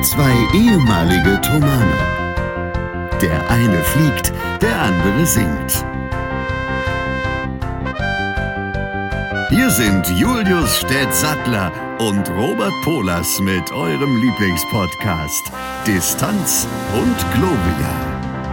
Zwei ehemalige Tomane. Der eine fliegt, der andere singt. Hier sind Julius Städtsattler und Robert Polas mit eurem Lieblingspodcast Distanz und Globia.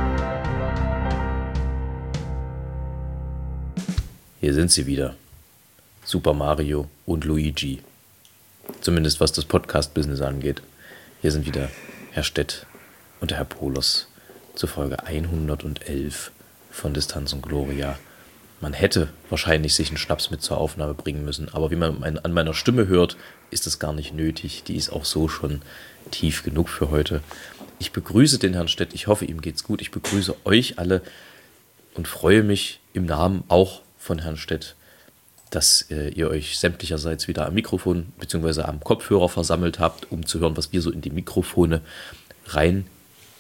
Hier sind sie wieder. Super Mario und Luigi. Zumindest was das Podcast-Business angeht. Hier sind wieder Herr Stett und der Herr Polos zur Folge 111 von Distanz und Gloria. Man hätte wahrscheinlich sich einen Schnaps mit zur Aufnahme bringen müssen, aber wie man an meiner Stimme hört, ist das gar nicht nötig. Die ist auch so schon tief genug für heute. Ich begrüße den Herrn Stett, ich hoffe, ihm geht's gut. Ich begrüße euch alle und freue mich im Namen auch von Herrn Stett, dass ihr euch sämtlicherseits wieder am Mikrofon bzw. am Kopfhörer versammelt habt, um zu hören, was wir so in die Mikrofone rein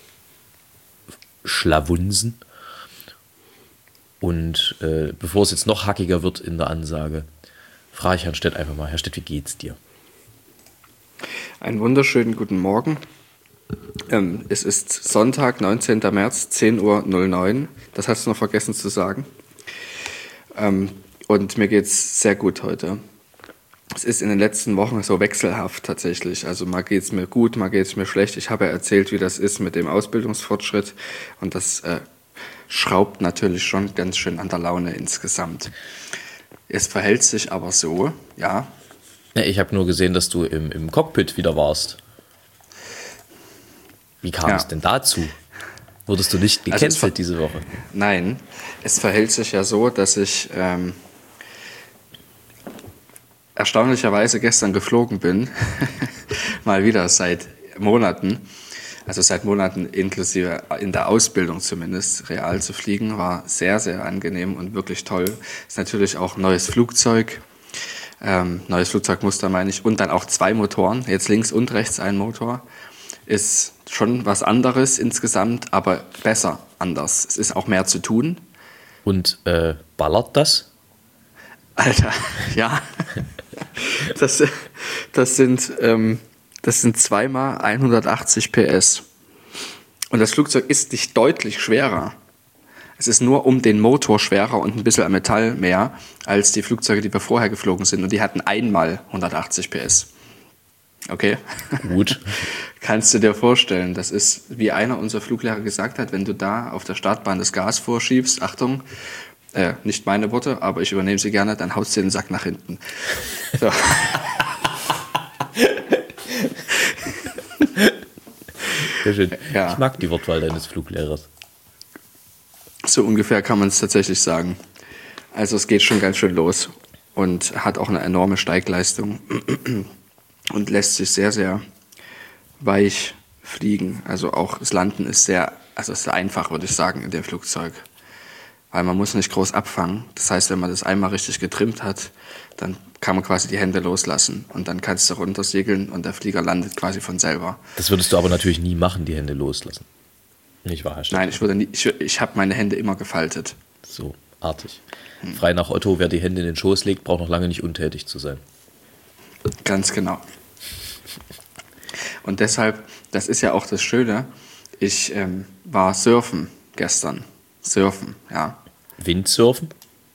schlawunsen. Und bevor es jetzt noch hackiger wird in der Ansage, frage ich Herrn Stett einfach mal, Herr Stett, wie geht's dir? Einen wunderschönen guten Morgen. Es ist Sonntag, 19. März, 10:09 Uhr. Das hast du noch vergessen zu sagen. Und mir geht's sehr gut heute. Es ist in den letzten Wochen so wechselhaft tatsächlich. Also mal geht's mir gut, mal geht's mir schlecht. Ich habe ja erzählt, wie das ist mit dem Ausbildungsfortschritt. Und das schraubt natürlich schon ganz schön an der Laune insgesamt. Es verhält sich aber so, ja. Ich habe nur gesehen, dass du im Cockpit wieder warst. Wie kam es denn dazu? Wurdest du nicht gecancelt diese Woche? Nein, es verhält sich ja so, dass ich erstaunlicherweise gestern geflogen bin. Mal wieder seit Monaten. Also seit Monaten inklusive in der Ausbildung zumindest, real zu fliegen, war sehr, sehr angenehm und wirklich toll. Ist natürlich auch ein neues Flugzeug, neues Flugzeugmuster meine ich, und dann auch 2 Motoren, jetzt links und rechts ein Motor. Ist schon was anderes insgesamt, aber besser anders. Es ist auch mehr zu tun. Und ballert das? Alter, ja. Das sind 2x 180 PS. Und das Flugzeug ist nicht deutlich schwerer. Es ist nur um den Motor schwerer und ein bisschen Metall mehr als die Flugzeuge, die wir vorher geflogen sind. Und die hatten einmal 180 PS. Okay? Gut. Kannst du dir vorstellen, das ist, wie einer unserer Fluglehrer gesagt hat, wenn du da auf der Startbahn das Gas vorschiebst, Achtung, nicht meine Worte, aber ich übernehme sie gerne, dann haust du den Sack nach hinten. So. Sehr schön. Ja. Ich mag die Wortwahl deines Fluglehrers. So ungefähr kann man es tatsächlich sagen. Also es geht schon ganz schön los und hat auch eine enorme Steigleistung und lässt sich sehr, sehr weich fliegen. Also auch das Landen ist sehr einfach, würde ich sagen, in dem Flugzeug. Weil man muss nicht groß abfangen. Das heißt, wenn man das einmal richtig getrimmt hat, dann kann man quasi die Hände loslassen. Und dann kannst du runtersegeln und der Flieger landet quasi von selber. Das würdest du aber natürlich nie machen, die Hände loslassen. Nicht wahr, Herr Stett? Nein, ich habe meine Hände immer gefaltet. So, artig. Frei nach Otto, wer die Hände in den Schoß legt, braucht noch lange nicht untätig zu sein. Ganz genau. Und deshalb, das ist ja auch das Schöne, ich war surfen gestern. Surfen, ja. Windsurfen?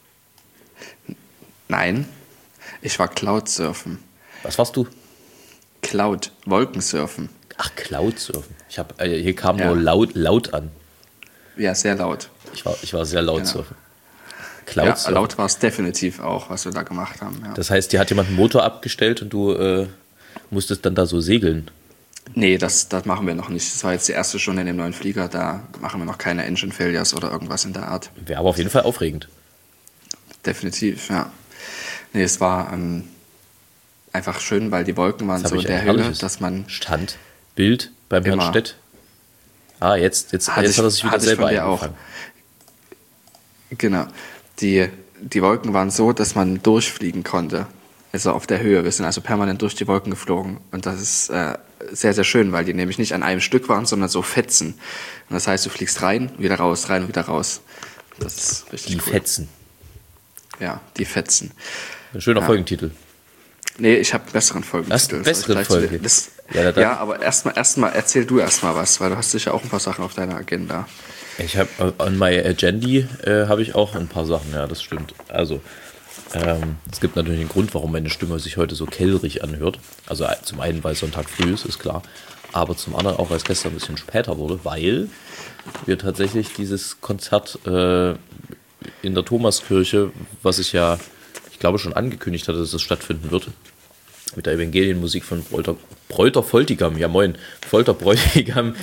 Nein, ich war Cloudsurfen. Was warst du? Cloud, Wolkensurfen. Ach, Cloudsurfen. Hier kam nur laut an. Ja, sehr laut. Ich war sehr laut Genau. surfen. Ja, Cloudsurfen. laut war es definitiv auch, was wir da gemacht haben. Ja. Das heißt, dir hat jemand einen Motor abgestellt und du musstest dann da so segeln. Nee, das machen wir noch nicht. Das war jetzt die erste Stunde in dem neuen Flieger. Da machen wir noch keine Engine Failures oder irgendwas in der Art. Wäre aber auf jeden Fall aufregend. Definitiv, ja. Nee, es war einfach schön, weil die Wolken waren so in der Höhe, dass man... Standbild beim Herrn Stett. Jetzt hat er sich wieder selber eingefangen. Genau. Die Wolken waren so, dass man durchfliegen konnte. Also auf der Höhe. Wir sind also permanent durch die Wolken geflogen. Und das ist sehr, sehr schön, weil die nämlich nicht an einem Stück waren, sondern so Fetzen. Und das heißt, du fliegst rein, wieder raus, rein, wieder raus. Das ist richtig cool. Die Fetzen. Ja, die Fetzen. Ein schöner Folgentitel. Nee, ich habe einen besseren Folgentitel. Einen besseren Folgentitel? Ja, aber erstmal erzähl du erstmal was, weil du hast sicher auch ein paar Sachen auf deiner Agenda. Ich habe an My Agendi habe ich auch ein paar Sachen, ja, das stimmt. Also, es gibt natürlich einen Grund, warum meine Stimme sich heute so kellerig anhört. Also zum einen, weil Sonntag früh ist klar. Aber zum anderen auch, weil es gestern ein bisschen später wurde, weil wir tatsächlich dieses Konzert in der Thomaskirche, was ich glaube schon angekündigt hatte, dass es stattfinden wird, mit der Evangelienmusik von Bräuter Voltigam, ja moin, Folter Bräutigam.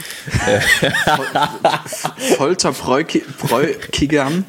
Folter Bräutigam?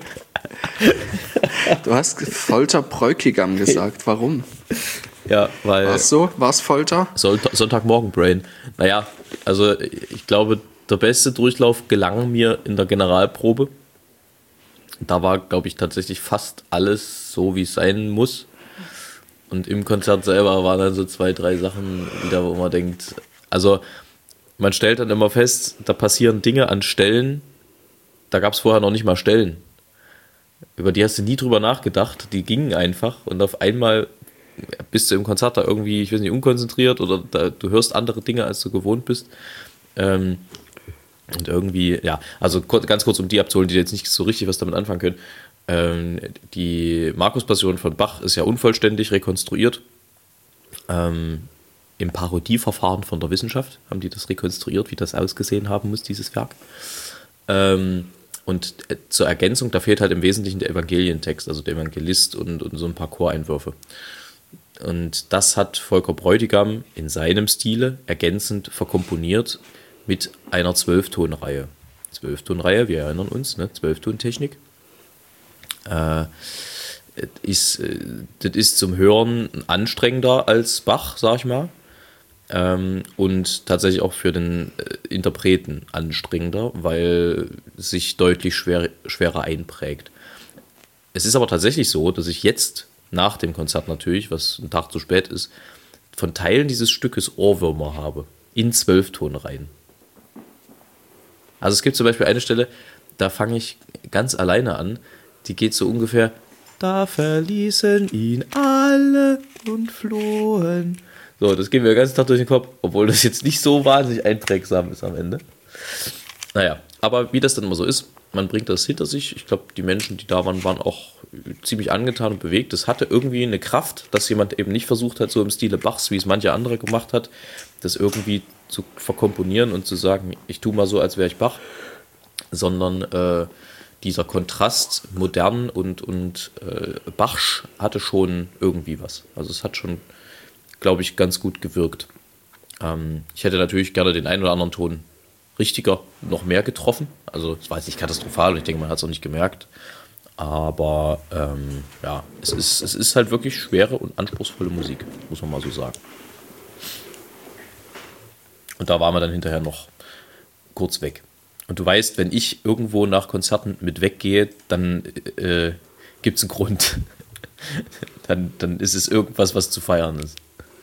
Du hast Folter Bräutigam gesagt, warum? Ja, weil... War es so? War es Folter? Sonntagmorgen Brain. Naja, also ich glaube, der beste Durchlauf gelang mir in der Generalprobe. Da war, glaube ich, tatsächlich fast alles so, wie es sein muss. Und im Konzert selber waren dann so 2, 3 Sachen wieder, wo man denkt, also man stellt dann immer fest, da passieren Dinge an Stellen, da gab es vorher noch nicht mal Stellen. Über die hast du nie drüber nachgedacht, die gingen einfach und auf einmal bist du im Konzert da irgendwie, ich weiß nicht, unkonzentriert oder du hörst andere Dinge, als du gewohnt bist. Und irgendwie, ja, also ganz kurz, um die abzuholen, die jetzt nicht so richtig was damit anfangen können. Die Markus-Passion von Bach ist ja unvollständig rekonstruiert. Im Parodieverfahren von der Wissenschaft haben die das rekonstruiert, wie das ausgesehen haben muss, dieses Werk. Und zur Ergänzung, da fehlt halt im Wesentlichen der Evangelientext, also der Evangelist und so ein paar Choreinwürfe. Und das hat Volker Bräutigam in seinem Stile ergänzend verkomponiert mit einer 12-Ton-Reihe. 12-Ton-Reihe, wir erinnern uns, ne? 12-Ton-Technik. Das ist zum Hören anstrengender als Bach, sag ich mal. Und tatsächlich auch für den Interpreten anstrengender, weil es sich deutlich schwerer einprägt. Es ist aber tatsächlich so, dass ich jetzt, nach dem Konzert natürlich, was ein Tag zu spät ist, von Teilen dieses Stückes Ohrwürmer habe, in 12-Ton-Reihen. Also es gibt zum Beispiel eine Stelle, da fange ich ganz alleine an, die geht so ungefähr: Da verließen ihn alle und flohen. So, das geht mir den ganzen Tag durch den Kopf, obwohl das jetzt nicht so wahnsinnig einprägsam ist am Ende. Naja, aber wie das dann immer so ist, man bringt das hinter sich. Ich glaube, die Menschen, die da waren, waren auch ziemlich angetan und bewegt. Es hatte irgendwie eine Kraft, dass jemand eben nicht versucht hat, so im Stile Bachs, wie es manche andere gemacht hat, das irgendwie zu verkomponieren und zu sagen, ich tue mal so, als wäre ich Bach, sondern dieser Kontrast modern und Bachsch hatte schon irgendwie was. Also es hat schon, glaube ich, ganz gut gewirkt. Ich hätte natürlich gerne den einen oder anderen Ton richtiger noch mehr getroffen. Also es war jetzt nicht katastrophal und ich denke, man hat es auch nicht gemerkt. Aber ja, es ist halt wirklich schwere und anspruchsvolle Musik, muss man mal so sagen. Und da waren wir dann hinterher noch kurz weg. Und du weißt, wenn ich irgendwo nach Konzerten mit weggehe, dann gibt es einen Grund. dann ist es irgendwas, was zu feiern ist.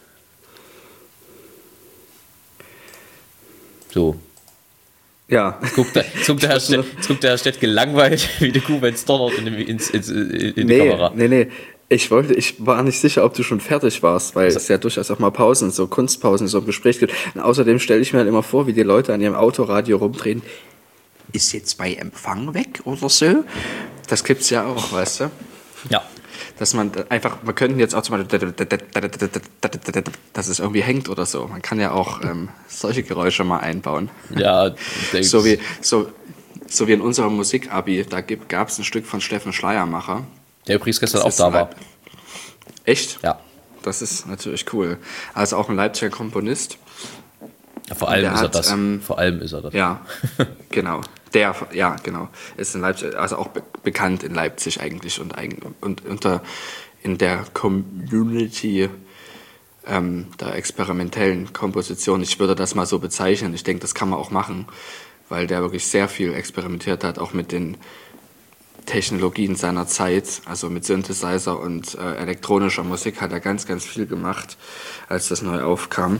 So. Ja. Jetzt guckt der Herr Stett gelangweilt wie die Kuh, wenn es donnert in die Kamera. Nee. Ich war nicht sicher, ob du schon fertig warst, weil es ja durchaus auch mal Pausen, so Kunstpausen, so im Gespräch gibt. Und außerdem stelle ich mir halt immer vor, wie die Leute an ihrem Autoradio rumdrehen. Ist jetzt bei Empfang weg oder so? Das gibt's ja auch, weißt du? Ja. Dass man einfach, wir könnten jetzt auch zum Beispiel, dass es irgendwie hängt oder so. Man kann ja auch solche Geräusche mal einbauen. Ja. So wie in unserem Musikabi, da gab es ein Stück von Steffen Schleiermacher. Der übrigens gestern auch da war. Echt? Ja. Das ist natürlich cool. Also auch ein Leipziger Komponist. Ja, vor allem ist er das. Ja, genau. Genau. Ist in Leipzig, also auch bekannt in Leipzig eigentlich und in der Community der experimentellen Komposition. Ich würde das mal so bezeichnen. Ich denke, das kann man auch machen, weil der wirklich sehr viel experimentiert hat, auch mit den Technologien seiner Zeit, also mit Synthesizer und elektronischer Musik hat er ganz, ganz viel gemacht, als das neu aufkam.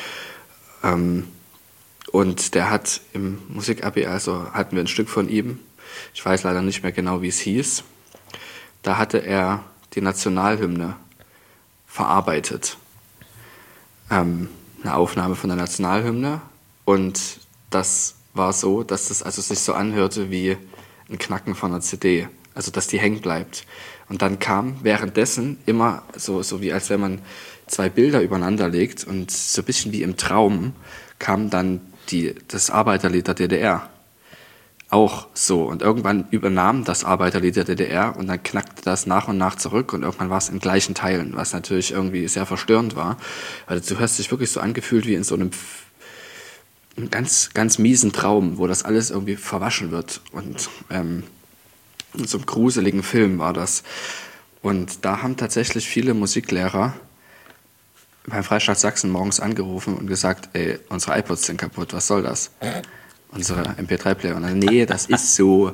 Und der hat im Musik-Abi, also hatten wir ein Stück von ihm, ich weiß leider nicht mehr genau, wie es hieß, da hatte er die Nationalhymne verarbeitet. Eine Aufnahme von der Nationalhymne, und das war so, dass das also sich so anhörte wie ein Knacken von einer CD, also dass die hängen bleibt. Und dann kam währenddessen immer so wie als wenn man zwei Bilder übereinander legt, und so ein bisschen wie im Traum kam dann das Arbeiterlied der DDR. Auch so. Und irgendwann übernahm das Arbeiterlied der DDR, und dann knackte das nach und nach zurück, und irgendwann war es in gleichen Teilen, was natürlich irgendwie sehr verstörend war. Weil du hast dich wirklich so angefühlt wie in so einem ganz, ganz miesen Traum, wo das alles irgendwie verwaschen wird. Und in so einem gruseligen Film war das. Und da haben tatsächlich viele Musiklehrer beim Freistaat Sachsen morgens angerufen und gesagt, ey, unsere iPods sind kaputt, was soll das? Unsere MP3-Player. Und dann, nee, das ist so.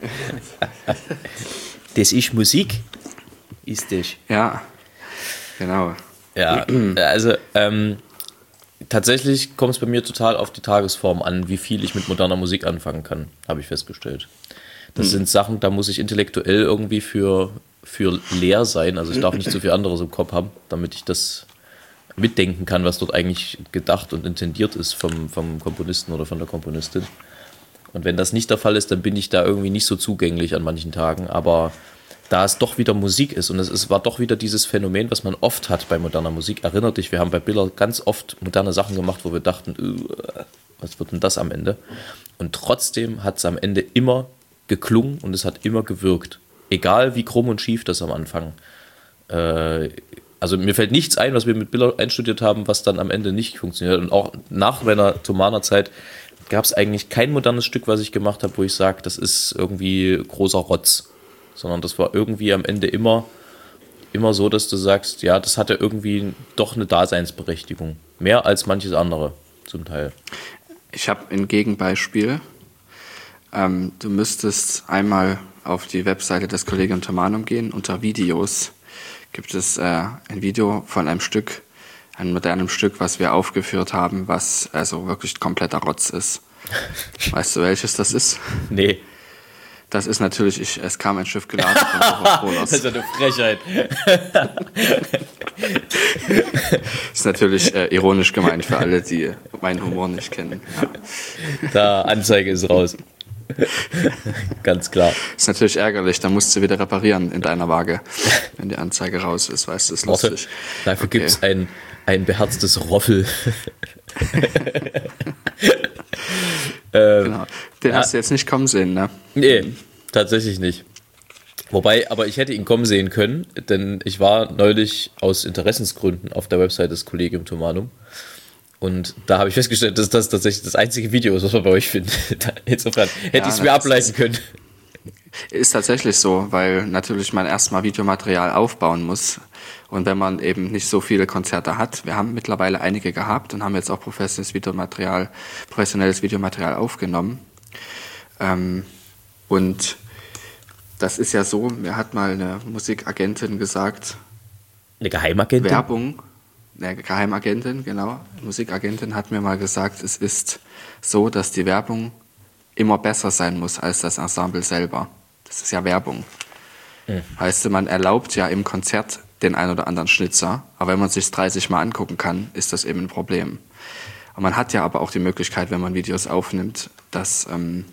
Das ist Musik, ist das. Ja, genau. Ja, also tatsächlich kommt es bei mir total auf die Tagesform an, wie viel ich mit moderner Musik anfangen kann, habe ich festgestellt. Das sind Sachen, da muss ich intellektuell irgendwie für leer sein. Also ich darf nicht so viel anderes im Kopf haben, damit ich das mitdenken kann, was dort eigentlich gedacht und intendiert ist vom Komponisten oder von der Komponistin. Und wenn das nicht der Fall ist, dann bin ich da irgendwie nicht so zugänglich an manchen Tagen. Aber da es doch wieder Musik ist, und war doch wieder dieses Phänomen, was man oft hat bei moderner Musik. Erinnert dich, wir haben bei Biller ganz oft moderne Sachen gemacht, wo wir dachten, was wird denn das am Ende? Und trotzdem hat es am Ende immer geklungen und es hat immer gewirkt. Egal wie krumm und schief das am Anfang. Also mir fällt nichts ein, was wir mit Biller einstudiert haben, was dann am Ende nicht funktioniert. Und auch nach meiner Thomaner-Zeit gab es eigentlich kein modernes Stück, was ich gemacht habe, wo ich sage, das ist irgendwie großer Rotz. Sondern das war irgendwie am Ende immer so, dass du sagst, ja, das hatte irgendwie doch eine Daseinsberechtigung. Mehr als manches andere zum Teil. Ich habe ein Gegenbeispiel. Du müsstest einmal auf die Webseite des Collegium Thomanum gehen. Unter Videos gibt es ein Video von einem modernem Stück, was wir aufgeführt haben, was also wirklich kompletter Rotz ist. Weißt du, welches das ist? Nee. Das ist natürlich, es kam ein Schiff geladen von Coca-Cola. Das ist eine Frechheit. Das ist natürlich ironisch gemeint für alle, die meinen Humor nicht kennen. Ja. Da, Anzeige ist raus. Ganz klar. Ist natürlich ärgerlich, da musst du wieder reparieren in deiner Waage, wenn die Anzeige raus ist, weißt du, ist lustig. Dafür gibt es ein beherztes Roffel. Genau. Den hast du jetzt nicht kommen sehen, ne? Nee, tatsächlich nicht. Wobei, aber ich hätte ihn kommen sehen können, denn ich war neulich aus Interessensgründen auf der Website des Collegium Thomanum. Und da habe ich festgestellt, dass das tatsächlich das einzige Video ist, was man bei euch findet. Insofern hätte ich es mir ableiten können. Ist tatsächlich so, weil natürlich man erstmal Videomaterial aufbauen muss. Und wenn man eben nicht so viele Konzerte hat, wir haben mittlerweile einige gehabt und haben jetzt auch professionelles Videomaterial aufgenommen. Und das ist ja so, mir hat mal eine Musikagentin gesagt, eine Geheimagentin? Werbung. Eine Geheimagentin, genau. Eine Musikagentin hat mir mal gesagt, es ist so, dass die Werbung immer besser sein muss als das Ensemble selber. Das ist ja Werbung. Heißt, man erlaubt ja im Konzert den ein oder anderen Schnitzer, aber wenn man sich 30 Mal angucken kann, ist das eben ein Problem. Und man hat ja aber auch die Möglichkeit, wenn man Videos aufnimmt, dass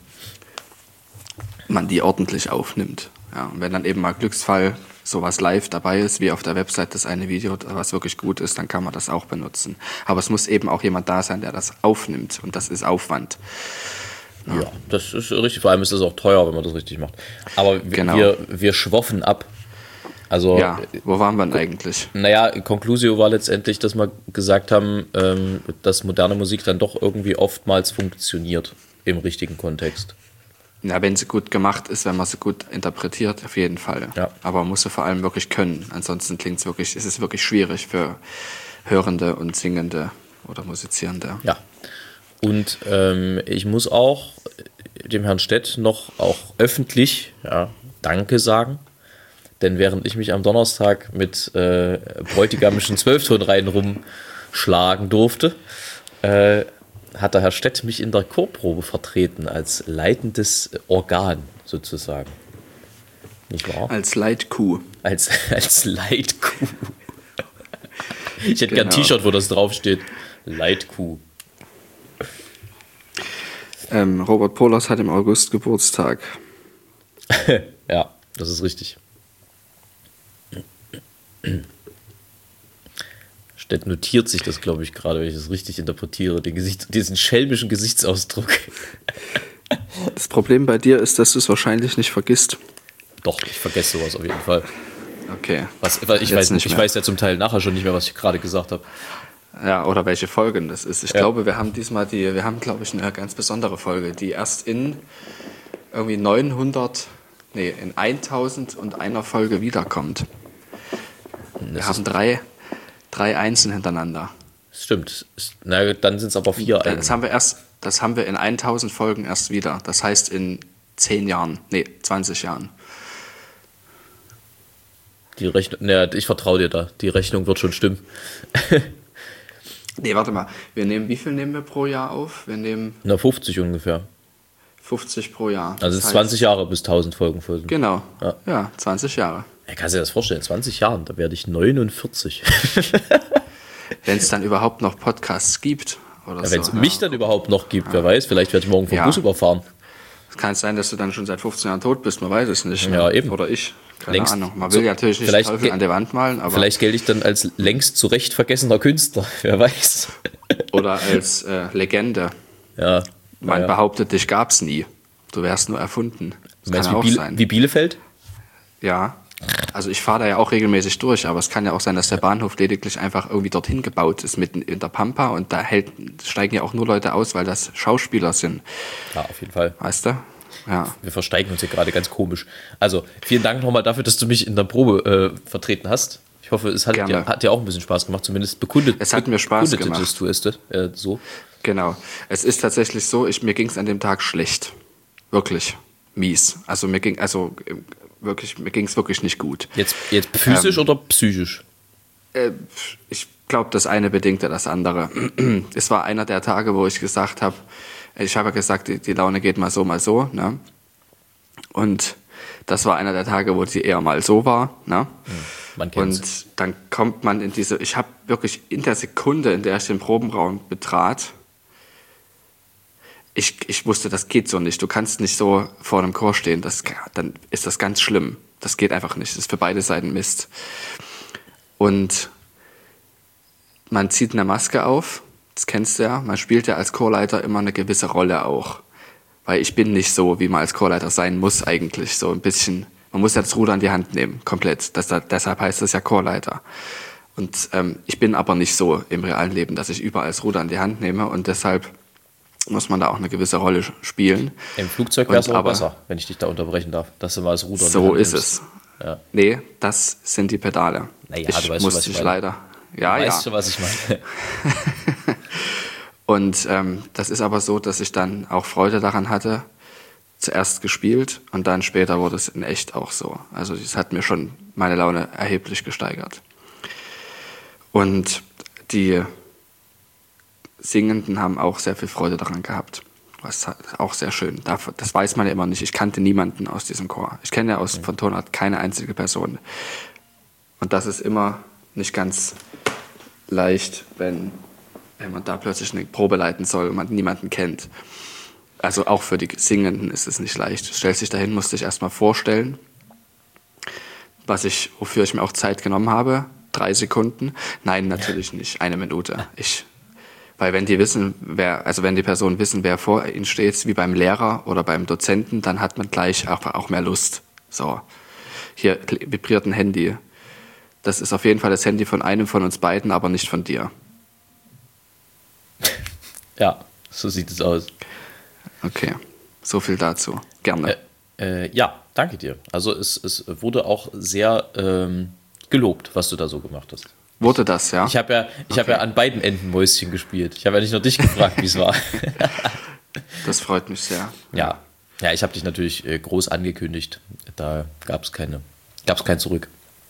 man die ordentlich aufnimmt. Ja, und wenn dann eben mal Glücksfall sowas live dabei ist, wie auf der Website das eine Video, was wirklich gut ist, dann kann man das auch benutzen. Aber es muss eben auch jemand da sein, der das aufnimmt, und das ist Aufwand. Ja, das ist richtig. Vor allem ist es auch teuer, wenn man das richtig macht. Aber Genau. wir schwoffen ab. Also, Ja, wo waren wir denn eigentlich? Naja, Conclusio war letztendlich, dass wir gesagt haben, dass moderne Musik dann doch irgendwie oftmals funktioniert im richtigen Kontext. Ja, wenn sie gut gemacht ist, wenn man sie gut interpretiert, auf jeden Fall. Ja. Aber man muss sie vor allem wirklich können. Ansonsten ist es wirklich schwierig für Hörende und Singende oder Musizierende. Ja. Und ich muss auch dem Herrn Stett noch auch öffentlich Danke sagen. Denn während ich mich am Donnerstag mit bräutigamischen Zwölftonreihen rumschlagen durfte, hat der Herr Stett mich in der Chorprobe vertreten als leitendes Organ sozusagen. Nicht wahr? Als Leitkuh. Als Leitkuh. Ich hätte gern ein Genau. T-Shirt, wo das draufsteht. Leitkuh. Robert Polas hat im August Geburtstag. Ja, das ist richtig. Stett notiert sich das, glaube ich, gerade, wenn ich das richtig interpretiere, diesen schelmischen Gesichtsausdruck. Das Problem bei dir ist, dass du es wahrscheinlich nicht vergisst. Doch, ich vergesse sowas auf jeden Fall. Okay. Ich Jetzt nicht mehr. weiß ja zum Teil nachher schon nicht mehr, was ich gerade gesagt habe. Ja, oder welche Folgen das ist. Ich glaube, wir haben glaube ich, eine ganz besondere Folge, die erst in irgendwie in 1001 Folge wiederkommt. Wir haben drei Einsen hintereinander. Stimmt. Na, dann sind es aber 4 Das haben wir in 1000 Folgen erst wieder. Das heißt in 20 Jahren. Die Rechnung, ich vertraue dir da. Die Rechnung wird schon stimmen. Nee, warte mal. Wie viel nehmen wir pro Jahr auf? Wir nehmen 50 ungefähr. 50 pro Jahr. Also es ist 20 Jahre bis 1000 Folgen folgen. Genau. Ja. Ja, 20 Jahre. Kannst du dir das vorstellen? In 20 Jahren, da werde ich 49. Wenn es dann überhaupt noch Podcasts gibt. Oder Wenn es so, mich dann überhaupt noch gibt, wer weiß, vielleicht werde ich morgen vom Ja. Bus überfahren. Es kann sein, dass du dann schon seit 15 Jahren tot bist, man weiß es nicht. Ja, eben. Oder ich. Keine Längst- Ahnung. Man will ja natürlich nicht den vielleicht Teufel ge- an der Wand malen, aber Vielleicht gelte ich dann als längst zu Recht vergessener Künstler, wer weiß. oder als Legende. Ja. Man ja. behauptet, dich gab's nie. Du wärst nur erfunden. Das Du meinst kann ja auch wie, sein. wie Bielefeld? Ja. Also ich fahre da ja auch regelmäßig durch, aber es kann ja auch sein, dass der Bahnhof lediglich einfach irgendwie dorthin gebaut ist, mitten in der Pampa, und da steigen ja auch nur Leute aus, weil das Schauspieler sind. Ja, auf jeden Fall. Weißt du? Ja. Wir versteigen uns hier gerade ganz komisch. Also, vielen Dank nochmal dafür, dass du mich in der Probe vertreten hast. Ich hoffe, es hat dir auch ein bisschen Spaß gemacht, zumindest Es hat mir Spaß gemacht. Du es so. Genau. Es ist tatsächlich so, mir ging es an dem Tag schlecht. Wirklich mies. Also mir ging es wirklich nicht gut. Jetzt physisch oder psychisch? Ich glaube, das eine bedingte das andere. Es war einer der Tage, wo ich gesagt habe, ich habe ja gesagt, die Laune geht mal so, ne? Und das war einer der Tage, wo die eher mal so war, ne? Man kennt's. Und dann kommt man ich habe wirklich in der Sekunde, in der ich den Probenraum betrat, ich wusste, das geht so nicht. Du kannst nicht so vor einem Chor stehen, dann ist das ganz schlimm. Das geht einfach nicht. Das ist für beide Seiten Mist. Und man zieht eine Maske auf, das kennst du ja. Man spielt ja als Chorleiter immer eine gewisse Rolle auch. Weil ich bin nicht so, wie man als Chorleiter sein muss eigentlich. So ein bisschen, man muss ja das Ruder in die Hand nehmen, komplett. Deshalb heißt das ja Chorleiter. Und ich bin aber nicht so im realen Leben, dass ich überall das Ruder in die Hand nehme, und deshalb muss man da auch eine gewisse Rolle spielen. Im Flugzeug wäre es aber aber besser, wenn ich dich da unterbrechen darf, dass du mal das Ruder in die So Hand ist nimmst. es. Ja. Nee, das sind die Pedale. Naja, du weißt schon, musste was ich ich meine. leider. Ja, Du ja. weißt schon, was ich meine. Und das ist aber so, dass ich dann auch Freude daran hatte, zuerst gespielt, und dann später wurde es in echt auch so. Also das hat mir schon meine Laune erheblich gesteigert. Und die Singenden haben auch sehr viel Freude daran gehabt. Was auch sehr schön. Das weiß man ja immer nicht. Ich kannte niemanden aus diesem Chor. Ich kenne ja von Tonart keine einzige Person. Und das ist immer nicht ganz leicht, wenn man da plötzlich eine Probe leiten soll und man niemanden kennt. Also auch für die Singenden ist es nicht leicht. Du stellst dich dahin, musst dich erstmal vorstellen, wofür ich mir auch Zeit genommen habe. 3 Sekunden. Nein, natürlich nicht. 1 Minute. Weil wenn die Personen wissen, wer vor ihnen steht, wie beim Lehrer oder beim Dozenten, dann hat man gleich auch mehr Lust. So, hier vibriert ein Handy. Das ist auf jeden Fall das Handy von einem von uns beiden, aber nicht von dir. Ja, so sieht es aus. Okay, so viel dazu. Gerne. Ja, danke dir. Also es wurde auch sehr gelobt, was du da so gemacht hast. Wurde das, ja? Ich habe ja an beiden Enden Mäuschen gespielt. Ich habe ja nicht nur dich gefragt, wie es war. Das freut mich sehr. Ja, ich habe dich natürlich groß angekündigt. Da gab es kein Zurück.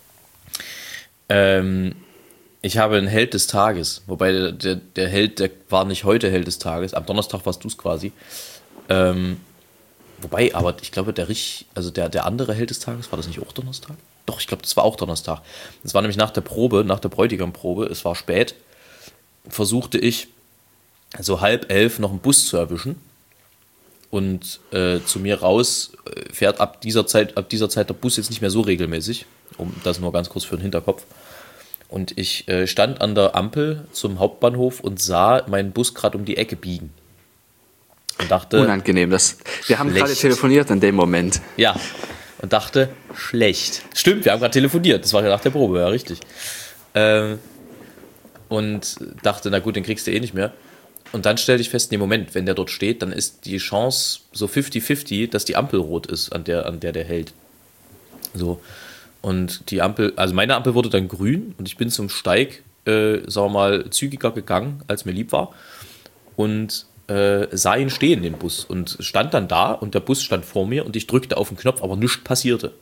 Ich habe einen Held des Tages, wobei der Held, der war nicht heute Held des Tages. Am Donnerstag warst du es quasi. Wobei, aber ich glaube, der andere Held des Tages, war das nicht auch Donnerstag? Doch, ich glaube, das war auch Donnerstag. Das war nämlich nach der Bräutigam-Probe, es war spät, versuchte ich so 10:30 noch einen Bus zu erwischen. Und zu mir raus fährt ab dieser Zeit der Bus jetzt nicht mehr so regelmäßig. Um das nur ganz kurz für den Hinterkopf. Und ich stand an der Ampel zum Hauptbahnhof und sah meinen Bus gerade um die Ecke biegen. Und dachte, unangenehm. Wir haben gerade telefoniert in dem Moment. Ja, und dachte, schlecht. Stimmt, wir haben gerade telefoniert. Das war ja nach der Probe, ja, richtig. Und dachte, na gut, den kriegst du eh nicht mehr. Und dann stellte ich fest, nee, Moment, wenn der dort steht, dann ist die Chance so 50-50, dass die Ampel rot ist, an der hält. So. Und die Ampel, also meine Ampel wurde dann grün und ich bin zum Steig, sagen wir mal, zügiger gegangen, als mir lieb war. Und sah ihn stehen, den Bus. Und stand dann da und der Bus stand vor mir und ich drückte auf den Knopf, aber nichts passierte.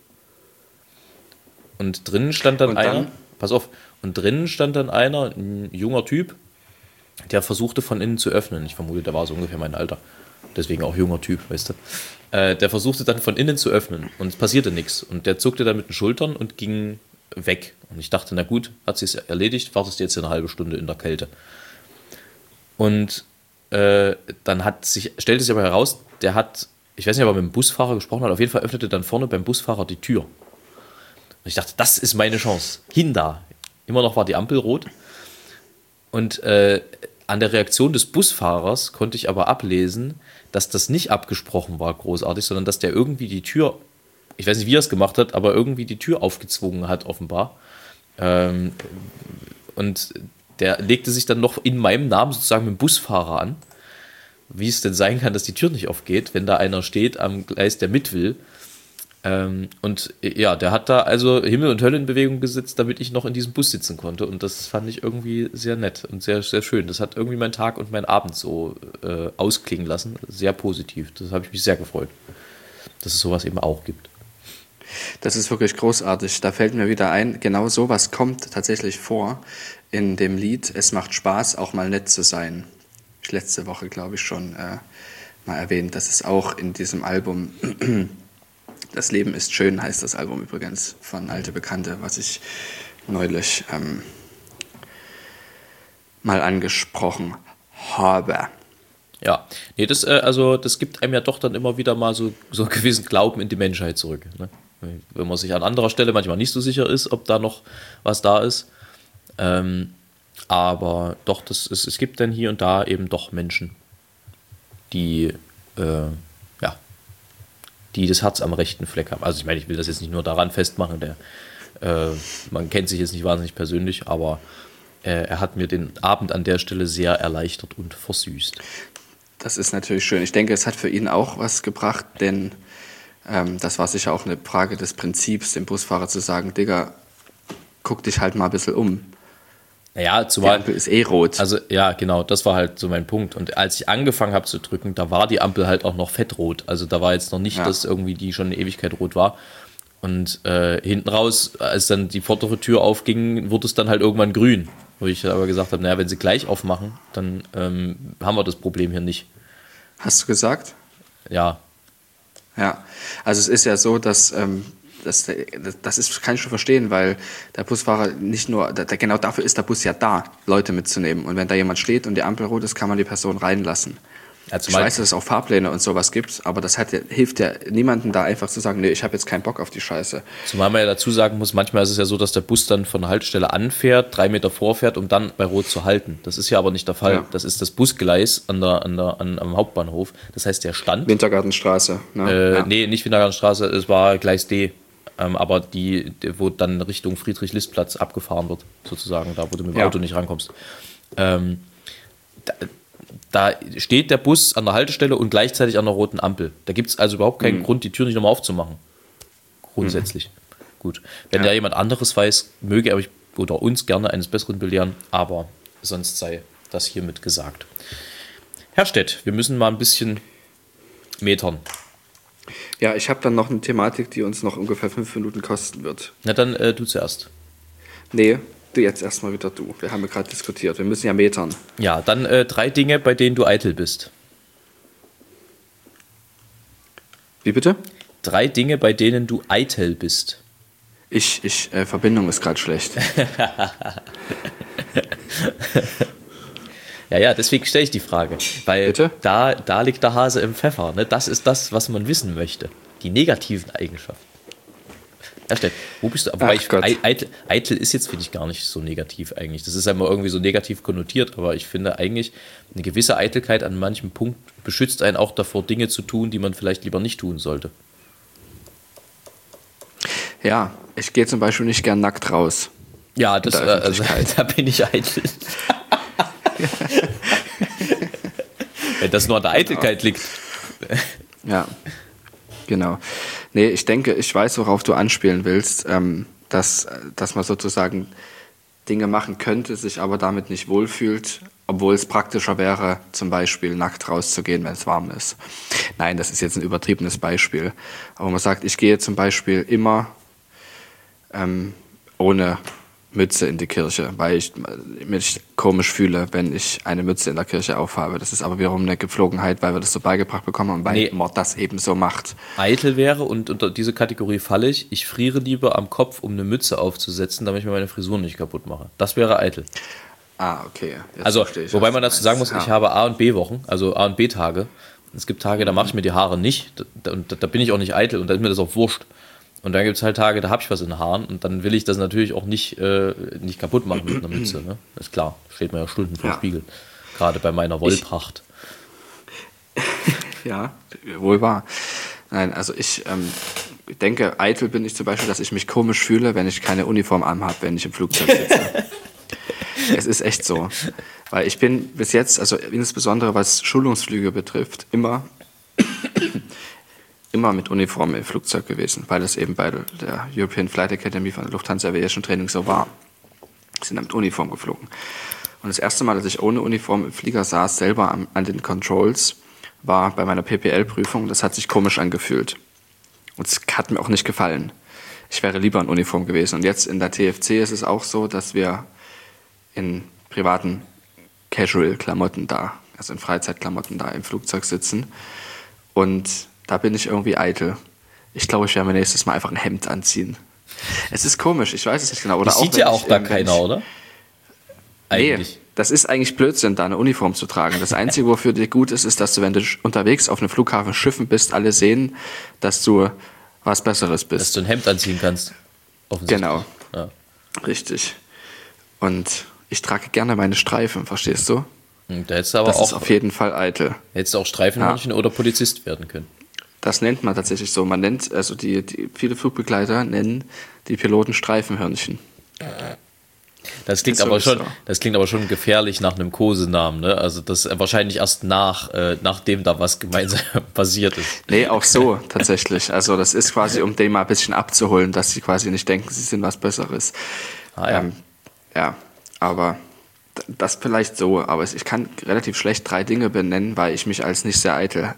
Und drinnen stand dann einer, pass auf, und drinnen stand dann einer, ein junger Typ, der versuchte von innen zu öffnen. Ich vermute, der war so ungefähr mein Alter. Deswegen auch junger Typ, weißt du. Der versuchte dann von innen zu öffnen und es passierte nichts. Und der zuckte dann mit den Schultern und ging weg. Und ich dachte, na gut, hat sich's erledigt, wartest du jetzt eine halbe Stunde in der Kälte. Und dann stellte sich aber heraus, der hat, ich weiß nicht, ob er mit dem Busfahrer gesprochen hat, auf jeden Fall öffnete dann vorne beim Busfahrer die Tür. Und ich dachte, das ist meine Chance. Hin da. Immer noch war die Ampel rot. Und an der Reaktion des Busfahrers konnte ich aber ablesen, dass das nicht abgesprochen war, großartig, sondern dass der irgendwie die Tür, ich weiß nicht, wie er es gemacht hat, aber irgendwie die Tür aufgezwungen hat, offenbar. Und der legte sich dann noch in meinem Namen sozusagen mit dem Busfahrer an, wie es denn sein kann, dass die Tür nicht aufgeht, wenn da einer steht am Gleis, der mit will. Und ja, der hat da also Himmel und Hölle in Bewegung gesetzt, damit ich noch in diesem Bus sitzen konnte. Und das fand ich irgendwie sehr nett und sehr, sehr schön. Das hat irgendwie meinen Tag und meinen Abend so ausklingen lassen. Sehr positiv. Das habe ich mich sehr gefreut, dass es sowas eben auch gibt. Das ist wirklich großartig. Da fällt mir wieder ein, genau sowas kommt tatsächlich vor in dem Lied Es macht Spaß, auch mal nett zu sein. Ich letzte Woche, glaube ich, schon mal erwähnt. Das ist auch in diesem Album Das Leben ist schön, heißt das Album übrigens, von Alte Bekannte, was ich neulich mal angesprochen habe. Ja, nee, das gibt einem ja doch dann immer wieder mal so einen gewissen Glauben in die Menschheit zurück. Ne? Wenn man sich an anderer Stelle manchmal nicht so sicher ist, ob da noch was da ist. Aber doch, es gibt dann hier und da eben doch Menschen, die die das Herz am rechten Fleck haben. Also ich meine, ich will das jetzt nicht nur daran festmachen, man kennt sich jetzt nicht wahnsinnig persönlich, aber er hat mir den Abend an der Stelle sehr erleichtert und versüßt. Das ist natürlich schön. Ich denke, es hat für ihn auch was gebracht, denn das war sicher auch eine Frage des Prinzips, dem Busfahrer zu sagen, Digga, guck dich halt mal ein bisschen um. Naja, zumal die Ampel ist eh rot. Also ja, genau, das war halt so mein Punkt. Und als ich angefangen habe zu drücken, da war die Ampel halt auch noch fettrot. Also da war jetzt noch nicht, dass irgendwie die schon eine Ewigkeit rot war. Und hinten raus, als dann die vordere Tür aufging, wurde es dann halt irgendwann grün. Wo ich aber gesagt habe, naja, wenn sie gleich aufmachen, dann haben wir das Problem hier nicht. Hast du gesagt? Ja. Ja, also es ist ja so, dass kann ich schon verstehen, weil der Busfahrer nicht nur, genau dafür ist der Bus ja da, Leute mitzunehmen. Und wenn da jemand steht und die Ampel rot ist, kann man die Person reinlassen. Ja, ich weiß, dass es auch Fahrpläne und sowas gibt, aber das hilft ja niemandem da einfach zu sagen, nee, ich habe jetzt keinen Bock auf die Scheiße. Zumal man ja dazu sagen muss, manchmal ist es ja so, dass der Bus dann von der Haltestelle anfährt, 3 Meter vorfährt, um dann bei Rot zu halten. Das ist ja aber nicht der Fall. Ja. Das ist das Busgleis am Hauptbahnhof. Das heißt, der stand... Wintergartenstraße. Ne? Nee, nicht Wintergartenstraße, es war Gleis D. Aber wo dann Richtung Friedrich-List-Platz abgefahren wird, sozusagen, da wo du mit dem Auto nicht rankommst. Da steht der Bus an der Haltestelle und gleichzeitig an der roten Ampel. Da gibt es also überhaupt keinen Grund, die Tür nicht nochmal aufzumachen. Grundsätzlich. Gut. Wenn da jemand anderes weiß, möge er oder uns gerne eines Besseren belehren, aber sonst sei das hiermit gesagt. Herr Stett, wir müssen mal ein bisschen metern. Ja, ich habe dann noch eine Thematik, die uns noch ungefähr 5 Minuten kosten wird. Na dann du zuerst. Nee, du jetzt erstmal wieder du. Wir haben ja gerade diskutiert. Wir müssen ja metern. Ja, dann 3 Dinge, bei denen du eitel bist. Wie bitte? 3 Dinge, bei denen du eitel bist. Verbindung ist gerade schlecht. Ja, deswegen stelle ich die Frage. Weil Bitte? da liegt der Hase im Pfeffer. Ne? Das ist das, was man wissen möchte. Die negativen Eigenschaften. Ja, Steff, wo bist du? Aber eitel ist jetzt, finde ich, gar nicht so negativ eigentlich. Das ist einmal irgendwie so negativ konnotiert, aber ich finde eigentlich, eine gewisse Eitelkeit an manchem Punkt beschützt einen auch davor, Dinge zu tun, die man vielleicht lieber nicht tun sollte. Ja, ich gehe zum Beispiel nicht gern nackt raus. Ja, das, da bin ich eitel. Wenn das nur an der Eitelkeit liegt. Ja, genau. Nee, ich denke, ich weiß, worauf du anspielen willst, dass man sozusagen Dinge machen könnte, sich aber damit nicht wohlfühlt, obwohl es praktischer wäre, zum Beispiel nackt rauszugehen, wenn es warm ist. Nein, das ist jetzt ein übertriebenes Beispiel. Aber man sagt, ich gehe zum Beispiel immer ohne Mütze in die Kirche, weil ich mich komisch fühle, wenn ich eine Mütze in der Kirche aufhabe. Das ist aber wiederum eine Gepflogenheit, weil wir das so beigebracht bekommen und weil man das eben so macht. Eitel wäre, und unter diese Kategorie falle ich friere lieber am Kopf, um eine Mütze aufzusetzen, damit ich mir meine Frisur nicht kaputt mache. Das wäre eitel. Ah, okay. Jetzt also, verstehe ich, wobei man dazu sagen muss, ja. Ich habe A- und B-Wochen, also A- und B-Tage. Es gibt Tage, da mache ich mir die Haare nicht, da bin ich auch nicht eitel und da ist mir das auch wurscht. Und dann gibt es halt Tage, da habe ich was in den Haaren und dann will ich das natürlich auch nicht kaputt machen mit einer Mütze. Ne? Ist klar, steht man ja Stunden vor dem Spiegel. Gerade bei meiner Wollpracht. Ja, wohl wahr. Nein, also ich denke, eitel bin ich zum Beispiel, dass ich mich komisch fühle, wenn ich keine Uniform anhabe, wenn ich im Flugzeug sitze. Es ist echt so. Weil ich bin bis jetzt, also insbesondere was Schulungsflüge betrifft, immer mit Uniform im Flugzeug gewesen, weil es eben bei der European Flight Academy von der Lufthansa Aviation Training so war. Wir sind dann mit Uniform geflogen. Und das erste Mal, dass ich ohne Uniform im Flieger saß, selber an den Controls, war bei meiner PPL-Prüfung. Das hat sich komisch angefühlt. Und es hat mir auch nicht gefallen. Ich wäre lieber in Uniform gewesen. Und jetzt in der TFC ist es auch so, dass wir in privaten Casual-Klamotten da, also in Freizeitklamotten da im Flugzeug sitzen. Und da bin ich irgendwie eitel. Ich glaube, ich werde mir nächstes Mal einfach ein Hemd anziehen. Es ist komisch, ich weiß es nicht genau. Oder das sieht ja auch da keiner, oder? Eigentlich. Nee, das ist eigentlich Blödsinn, da eine Uniform zu tragen. Das Einzige, wofür dir gut ist, ist, dass du, wenn du unterwegs auf einem Flughafen Schiffen bist, alle sehen, dass du was Besseres bist. Dass du ein Hemd anziehen kannst. Genau. Ja. Richtig. Und ich trage gerne meine Streifen, verstehst du? Da hättest du aber das auch, ist auf jeden Fall eitel. Hättest du auch Streifenhörnchen oder Polizist werden können. Das nennt man tatsächlich so. Man nennt, also viele Flugbegleiter nennen die Piloten Streifenhörnchen. Das klingt aber schon gefährlich nach einem Kosenamen, ne? Also das wahrscheinlich erst nachdem da was gemeinsam passiert ist. Nee, auch so tatsächlich. Also das ist quasi, um den mal ein bisschen abzuholen, dass sie quasi nicht denken, sie sind was Besseres. Ja, aber das vielleicht so. Aber ich kann relativ schlecht 3 Dinge benennen, weil ich mich als nicht sehr eitel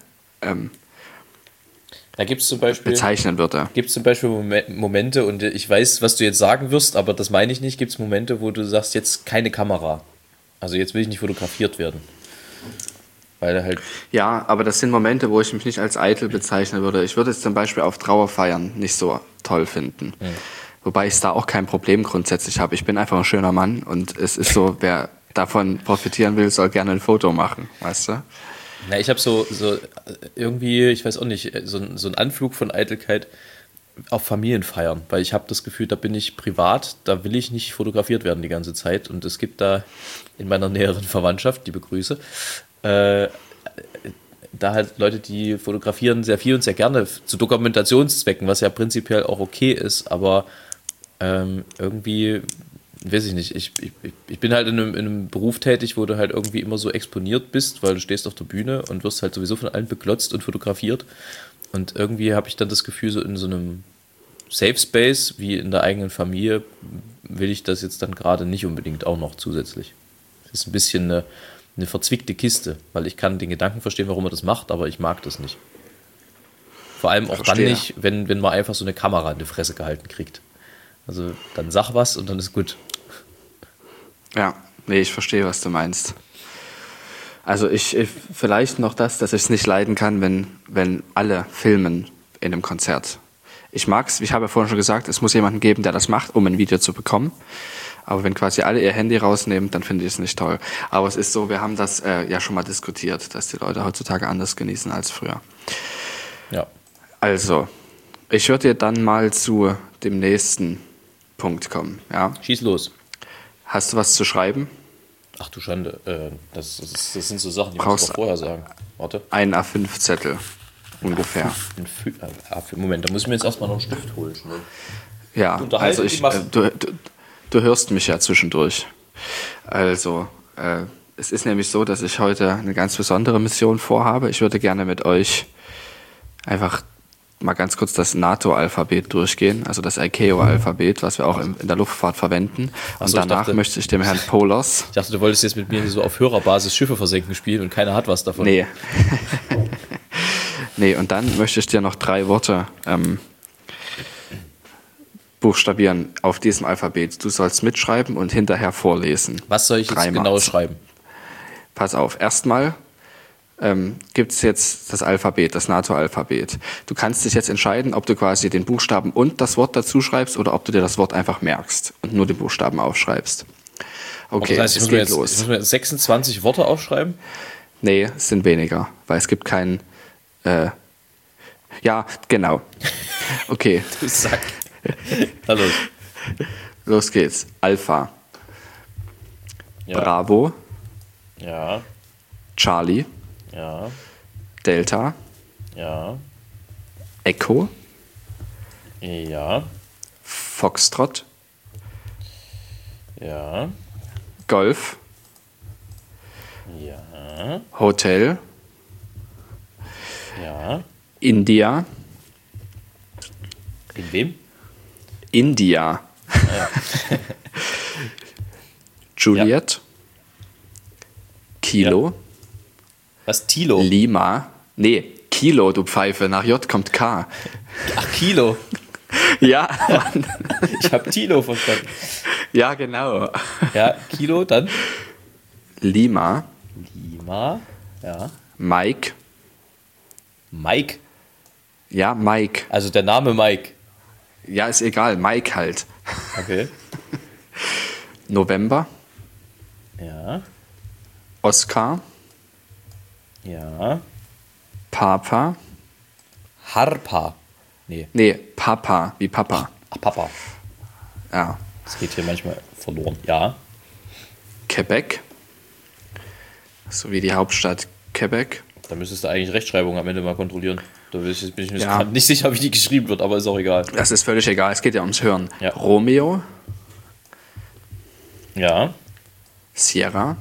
da gibt's zum Beispiel, bezeichnen würde. Gibt es zum Beispiel Momente, und ich weiß, was du jetzt sagen wirst, aber das meine ich nicht, gibt es Momente, wo du sagst, jetzt keine Kamera. Also jetzt will ich nicht fotografiert werden. Weil halt. Ja, aber das sind Momente, wo ich mich nicht als eitel bezeichnen würde. Ich würde es zum Beispiel auf Trauerfeiern nicht so toll finden. Wobei ich da auch kein Problem grundsätzlich habe. Ich bin einfach ein schöner Mann und es ist so, wer davon profitieren will, soll gerne ein Foto machen, weißt du? Na, ich habe so irgendwie, ich weiß auch nicht, so einen Anflug von Eitelkeit auf Familienfeiern, weil ich habe das Gefühl, da bin ich privat, da will ich nicht fotografiert werden die ganze Zeit, und es gibt da in meiner näheren Verwandtschaft, liebe Grüße, da halt Leute, die fotografieren sehr viel und sehr gerne zu Dokumentationszwecken, was ja prinzipiell auch okay ist, aber irgendwie, weiß ich nicht, ich bin halt in einem Beruf tätig, wo du halt irgendwie immer so exponiert bist, weil du stehst auf der Bühne und wirst halt sowieso von allen beglotzt und fotografiert, und irgendwie habe ich dann das Gefühl, so in so einem Safe Space wie in der eigenen Familie will ich das jetzt dann gerade nicht unbedingt auch noch zusätzlich. Das ist ein bisschen eine verzwickte Kiste, weil ich kann den Gedanken verstehen, warum man das macht, aber ich mag das nicht. Vor allem auch dann nicht, wenn man einfach so eine Kamera in die Fresse gehalten kriegt. Also dann sag was und dann ist gut. Ja, nee, ich verstehe, was du meinst. Also ich vielleicht noch dass ich es nicht leiden kann, wenn alle filmen in einem Konzert. Ich mag's, ich habe ja vorhin schon gesagt, es muss jemanden geben, der das macht, um ein Video zu bekommen. Aber wenn quasi alle ihr Handy rausnehmen, dann finde ich es nicht toll. Aber es ist so, wir haben das ja schon mal diskutiert, dass die Leute heutzutage anders genießen als früher. Ja. Also, ich würde dir dann mal zu dem nächsten Punkt kommen. Ja? Schieß los. Hast du was zu schreiben? Ach du Schande, das sind so Sachen, die Brauchst musst du doch vorher sagen. Warte. Ein A5-Zettel ungefähr. Moment, da muss ich mir jetzt erstmal noch einen Stift holen. Schnell. Ja, Unterhalte also die Masse. du hörst mich ja zwischendurch. Also, es ist nämlich so, dass ich heute eine ganz besondere Mission vorhabe. Ich würde gerne mit euch einfach mal ganz kurz das NATO-Alphabet durchgehen, also das ICAO-Alphabet, was wir auch in der Luftfahrt verwenden. Und so, ich danach dachte- möchte ich dem Herrn Polos... Ich dachte, du wolltest jetzt mit mir so auf Hörerbasis Schiffe versenken spielen und keiner hat was davon. Nee. Nee, und dann möchte ich dir noch 3 Worte buchstabieren auf diesem Alphabet. Du sollst mitschreiben und hinterher vorlesen. Was soll ich jetzt 3 genau Mal. schreiben? Pass auf, erstmal gibt es jetzt das Alphabet, das NATO-Alphabet. Du kannst dich jetzt entscheiden, ob du quasi den Buchstaben und das Wort dazu schreibst oder ob du dir das Wort einfach merkst und nur den Buchstaben aufschreibst. Okay, Das heißt, ich es muss geht mir los. jetzt 26 Worte aufschreiben? Nee, es sind weniger, weil es gibt keinen... ja, genau. Okay, Du Sack. Hallo. los geht's. Alpha, Ja. Bravo, Ja. Charlie, Ja. Delta, Ja. Echo, Ja. Foxtrot, Ja. Golf, Ja. Hotel, Ja. India, In wem? India, Juliet, Kilo, Was? Tilo? Lima, nee, Kilo, du Pfeife, nach J kommt K. Ach, Kilo. Ja, Mann. Ich habe Tilo verstanden. Ja, genau. Ja, Kilo, dann Lima, Lima. Ja. Mike, Mike. ja, Mike. Also der Name Mike. Ja, ist egal, Mike halt. Okay. November, Ja. Oscar, Ja. Papa, Harpa. Nee. nee, Papa, wie Papa. Ach, Papa. Ja, Das geht hier manchmal verloren. Ja. Quebec, so wie die Hauptstadt Quebec. Da müsstest du eigentlich Rechtschreibung am Ende mal kontrollieren. Da bin ich mir Ja. gerade nicht sicher, wie die geschrieben wird, aber ist auch egal. Das ist völlig egal, es geht ja ums Hören. Ja. Romeo, Ja. Sierra,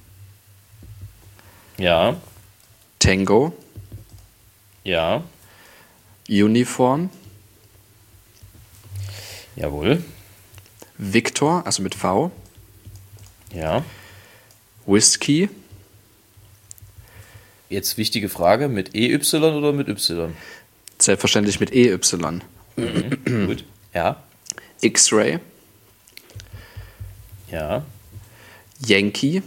Ja. Tango, Ja. Uniform, Jawohl. Victor, also mit V, Ja. Whisky, Jetzt wichtige Frage, mit EY oder mit Y? selbstverständlich mit EY, Gut. Ja. X-Ray, Ja. Yankee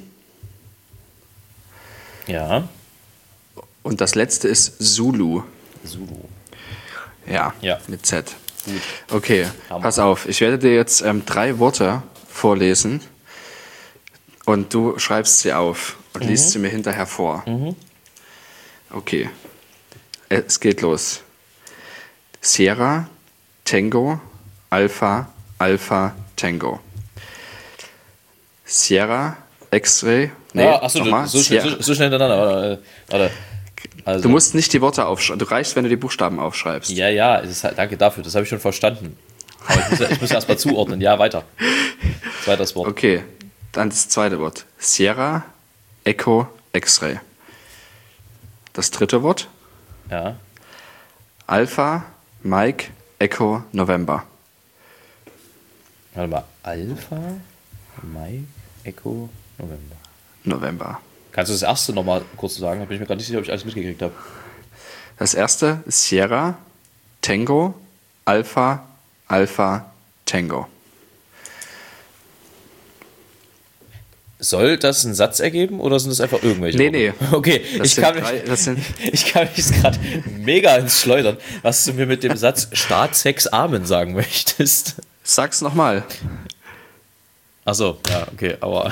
Ja. und das letzte ist Zulu. Zulu. Ja, Ja. mit Z. Gut. Okay, Hammer. pass auf. Ich werde dir jetzt 3 Worte vorlesen und du schreibst sie auf und liest sie mir hinterher vor. Okay, es geht los. Sierra, Tango, Alpha, Alpha, Tango. Sierra, X-Ray. Nee, Achso, nochmal. so schnell hintereinander. Warte. Also, Du musst nicht die Worte aufschreiben. Du reicht, wenn du die Buchstaben aufschreibst. ja, ja, es ist halt, danke dafür, das habe ich schon verstanden. Aber ich muss erst mal zuordnen. Ja, weiter. Zweites Wort. Okay, dann das zweite Wort. Sierra, Echo, X-Ray. Das dritte Wort. Ja. Alpha, Mike, Echo, November. Warte mal. Alpha, Mai, Echo, November. November. Kannst du das erste nochmal kurz sagen? Da bin ich mir gerade nicht sicher, ob ich alles mitgekriegt habe. Das erste, Sierra, Tango, Alpha, Alpha, Tango. Soll das einen Satz ergeben oder sind das einfach irgendwelche Nee. Worte? Okay, ich kann mich gerade mega ins Schleudern, was du mir mit dem Satz Staat, Sex, Amen sagen möchtest. Sag's nochmal. Achso, ja, okay, aber...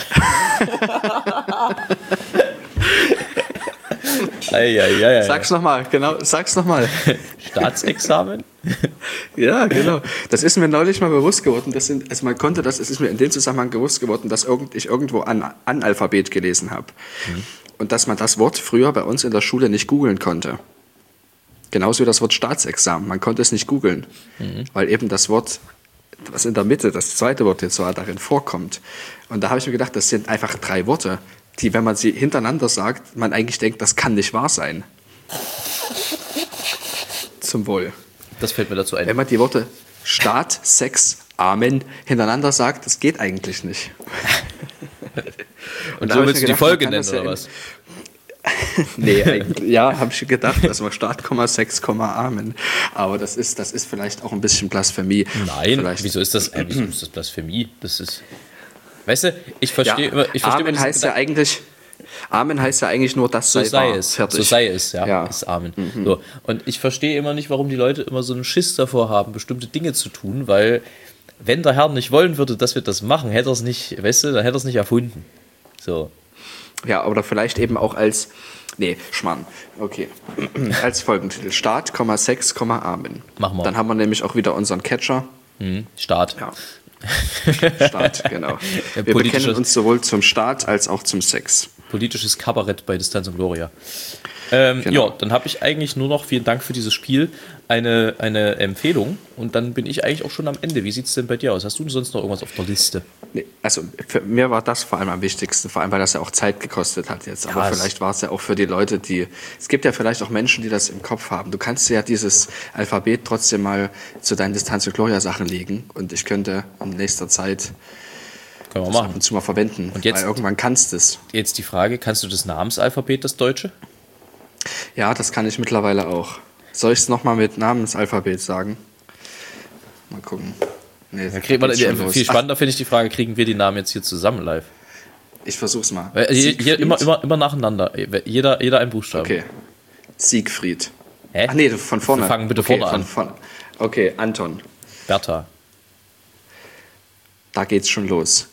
Ei. Sag's nochmal, genau, sag's nochmal. Staatsexamen? Ja, genau. Das ist mir neulich mal bewusst geworden. Es ist mir in dem Zusammenhang bewusst geworden, dass ich irgendwo Analphabet gelesen habe. Und dass man das Wort früher bei uns in der Schule nicht googeln konnte. Genauso wie das Wort Staatsexamen. Man konnte es nicht googeln, weil eben das Wort, was in der Mitte, das zweite Wort jetzt so darin vorkommt. Und da habe ich mir gedacht, das sind einfach 3 Worte, die, wenn man sie hintereinander sagt, man eigentlich denkt, das kann nicht wahr sein. Zum Wohl. Das fällt mir dazu ein. Wenn man die Worte Staat, Sex, Amen hintereinander sagt, das geht eigentlich nicht. Und so willst du die Folge nennen, oder was? Nee, ja, habe ich gedacht, dass man Staat, Sex, Amen. Aber das ist vielleicht auch ein bisschen Blasphemie. Nein, vielleicht. wieso ist das Blasphemie? Das ist... Weißt du, ich verstehe immer... Amen heißt ja eigentlich... Amen heißt ja eigentlich nur, das so sei es. Fertig. So sei es, ja. Ist Amen. So. Und ich verstehe immer nicht, warum die Leute immer so einen Schiss davor haben, bestimmte Dinge zu tun, weil wenn der Herr nicht wollen würde, dass wir das machen, hätte er es nicht, weißt du, dann hätte er es nicht erfunden. So. Ja, oder vielleicht eben auch als... Nee, Schmarrn. Okay. Als Folgentitel. Staat, Sex, Amen. Machen wir. Dann haben wir nämlich auch wieder unseren Catcher. Staat. Ja. Staat, genau. Wir bekennen uns sowohl zum Staat als auch zum Sex. Politisches Kabarett bei Distanz und Gloria. Genau. Ja, dann habe ich eigentlich nur noch, vielen Dank für dieses Spiel, eine Empfehlung und dann bin ich eigentlich auch schon am Ende. Wie sieht es denn bei dir aus? Hast du sonst noch irgendwas auf der Liste? Nee, also für mir war das vor allem am wichtigsten, vor allem weil das ja auch Zeit gekostet hat jetzt. Aber vielleicht war es ja auch für die Leute, es gibt ja vielleicht auch Menschen, die das im Kopf haben. Du kannst ja dieses Alphabet trotzdem mal zu deinen Distanz und Gloria Sachen legen und ich könnte in nächster Zeit können wir machen. Ab und zu mal verwenden, und jetzt, weil irgendwann kannst du es. Jetzt die Frage, kannst du das Namensalphabet, das Deutsche? Ja, das kann ich mittlerweile auch. Soll ich es nochmal mit Namensalphabet sagen? Mal gucken. Nee, viel spannender finde ich die Frage, kriegen wir die Namen jetzt hier zusammen live? Ich versuch's mal. Hier immer nacheinander. Jeder ein Buchstaben. Okay. Siegfried. Hä? Ach nee, von vorne. Wir fangen bitte vorne an. Okay, Anton. Bertha. Da geht's schon los.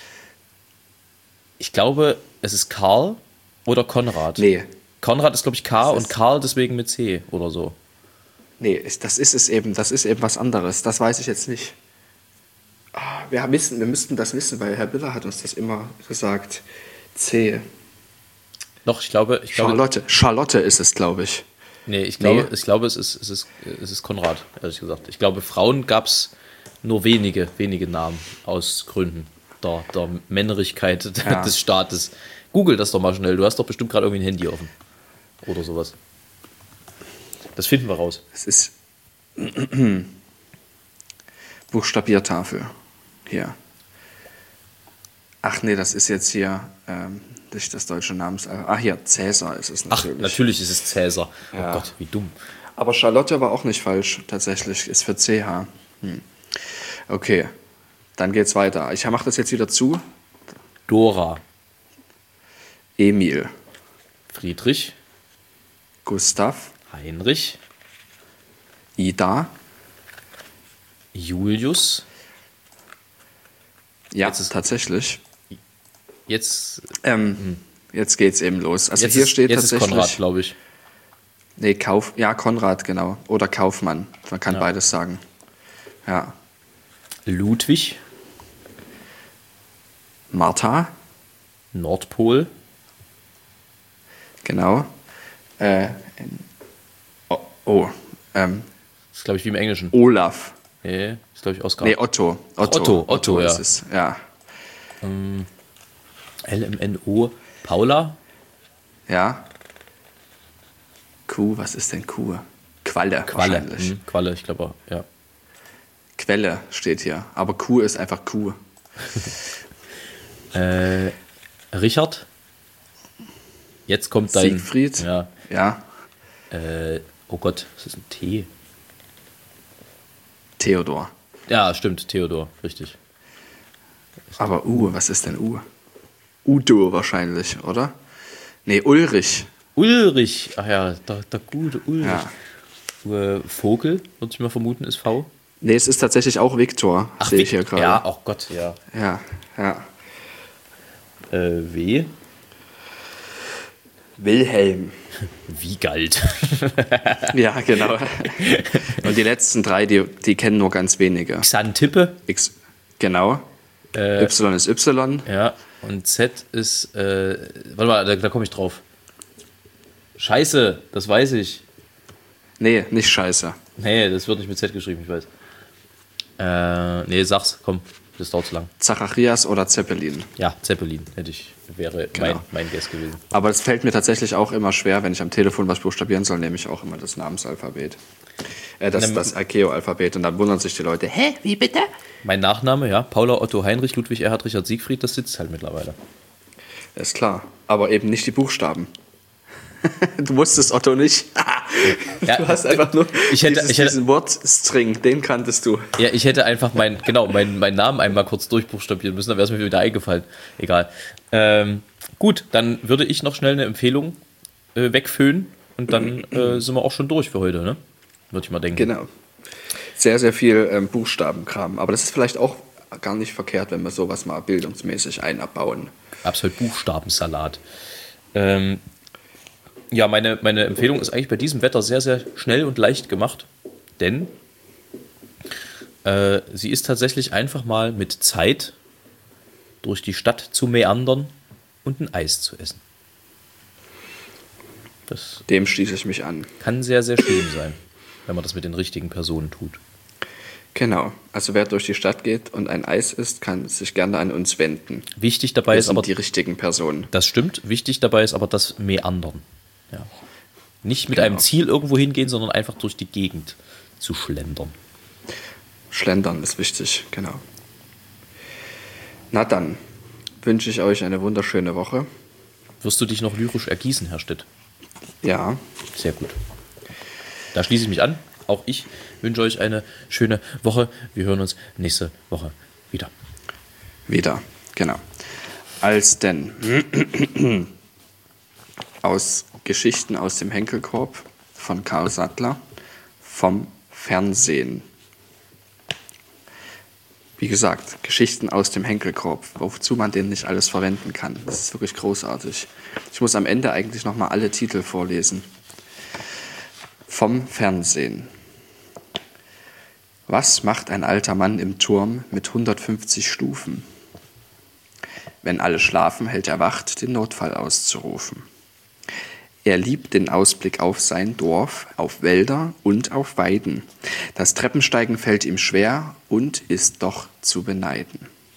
Ich glaube, es ist Karl oder Konrad. Nee. Konrad ist, glaube ich, K und Karl deswegen mit C oder so. Nee, das ist eben was anderes. Das weiß ich jetzt nicht. Wir müssten das wissen, weil Herr Biller hat uns das immer gesagt. C. Doch, ich glaube... Charlotte ist es, glaube ich. Nee, ich glaube, es ist Konrad, ehrlich gesagt. Ich glaube, Frauen gab es nur wenige Namen aus Gründen der Männlichkeit des Staates. Google das doch mal schnell. Du hast doch bestimmt gerade irgendwie ein Handy offen. Oder sowas. Das finden wir raus. Es ist Buchstabiertafel. Hier. Ach nee, das ist jetzt hier nicht das deutsche Namens. Hier, Cäsar ist es natürlich. Ach, natürlich ist es Cäsar. Ja. Oh Gott, wie dumm. Aber Charlotte war auch nicht falsch, tatsächlich. Ist für CH. Okay, dann geht's weiter. Ich mache das jetzt wieder zu. Dora. Emil. Friedrich. Gustav. Heinrich. Ida. Julius. Ja, tatsächlich. Jetzt geht's eben los. Also jetzt hier steht jetzt tatsächlich. Ist Konrad, glaube ich. Nee, Konrad, genau. Oder Kaufmann. Man kann beides sagen. Ja. Ludwig. Martha. Nordpol. Genau. Das ist, glaube ich, wie im Englischen. Olaf. Nee, ist, glaube ich, Oskar. Nee, Otto. Otto, ja. Ist es, ja. LMNO. Paula. Ja. Q, was ist denn Q? Qualle. Wahrscheinlich. Qualle, ich glaube auch, ja. Quelle steht hier, aber Q ist einfach Q. Richard. Jetzt kommt dein... Siegfried. Ja. Oh Gott, was ist ein T? Udo wahrscheinlich, oder? Nee, Ulrich. Ulrich, ach ja, der gute Ulrich. Ja. Vogel, würde ich mal vermuten, ist V. Nee, es ist tatsächlich auch Viktor, sehe ich hier gerade. Ja, oh Gott, ja. Ja. W. Wilhelm. Wiegald. Ja, genau. Und die letzten 3, die kennen nur ganz wenige. Xantippe. Genau. Y ist Y. Ja, und Z ist, warte mal, da komme ich drauf. Scheiße, das weiß ich. Nee, nicht scheiße. Nee, das wird nicht mit Z geschrieben, ich weiß. Nee, sag's, komm, das dauert zu lang. Zacharias oder Zeppelin. Ja, Zeppelin wäre Genau. mein Guess gewesen. Aber es fällt mir tatsächlich auch immer schwer, wenn ich am Telefon was buchstabieren soll, nehme ich auch immer das Namensalphabet. Das Archäo-Alphabet. Und dann wundern sich die Leute, hä, wie bitte? Mein Nachname, ja, Paula Otto Heinrich Ludwig Erhard Richard Siegfried, das sitzt halt mittlerweile. Ist klar, aber eben nicht die Buchstaben. Du wusstest Otto nicht. Ja, Du hast einfach nur diesen Wortstring, den kanntest du. Ja, ich hätte einfach meinen Namen einmal kurz durchbuchstabieren müssen, dann wäre es mir wieder eingefallen. Egal. Gut, dann würde ich noch schnell eine Empfehlung wegföhnen und dann sind wir auch schon durch für heute, ne? Würde ich mal denken. Genau. Sehr, sehr viel Buchstabenkram. Aber das ist vielleicht auch gar nicht verkehrt, wenn wir sowas mal bildungsmäßig einbauen. Absolut Buchstabensalat. Ja, meine Empfehlung ist eigentlich bei diesem Wetter sehr, sehr schnell und leicht gemacht, denn sie ist tatsächlich einfach mal mit Zeit durch die Stadt zu meandern und ein Eis zu essen. Das Dem schließe ich mich an. kann sehr, sehr schön sein, wenn man das mit den richtigen Personen tut. Genau. Also wer durch die Stadt geht und ein Eis isst, kann sich gerne an uns wenden. Wichtig dabei Wir ist sind aber, die richtigen Personen. das stimmt, wichtig dabei ist aber das Meandern. Ja. Nicht mit Genau. einem Ziel irgendwo hingehen, sondern einfach durch die Gegend zu schlendern. Schlendern ist wichtig, genau. Na dann wünsche ich euch eine wunderschöne Woche. Wirst du dich noch lyrisch ergießen, Herr Stitt? Ja, Sehr gut. Da schließe ich mich an. Auch ich wünsche euch eine schöne Woche. Wir hören uns nächste Woche wieder. wieder, genau. Als denn aus Geschichten aus dem Henkelkorb von Karl Sattler vom Fernsehen. Wie gesagt, Geschichten aus dem Henkelkorb, wozu man den nicht alles verwenden kann. Das ist wirklich großartig. Ich muss am Ende eigentlich nochmal alle Titel vorlesen. Vom Fernsehen. Was macht ein alter Mann im Turm mit 150 Stufen? Wenn alle schlafen, hält er Wacht, den Notfall auszurufen. Er liebt den Ausblick auf sein Dorf, auf Wälder und auf Weiden. Das Treppensteigen fällt ihm schwer und ist doch zu beneiden.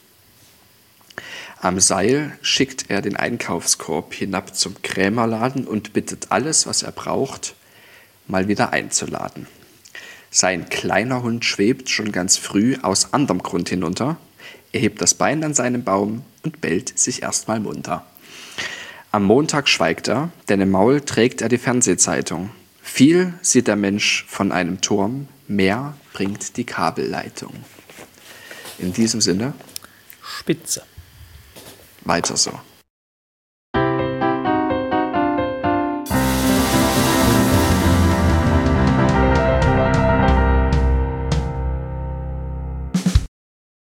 Am Seil schickt er den Einkaufskorb hinab zum Krämerladen und bittet alles, was er braucht, mal wieder einzuladen. Sein kleiner Hund schwebt schon ganz früh aus anderem Grund hinunter. Er hebt das Bein an seinem Baum und bellt sich erstmal munter. Am Montag schweigt er, denn im Maul trägt er die Fernsehzeitung. Viel sieht der Mensch von einem Turm, mehr bringt die Kabelleitung. In diesem Sinne, Spitze. weiter so.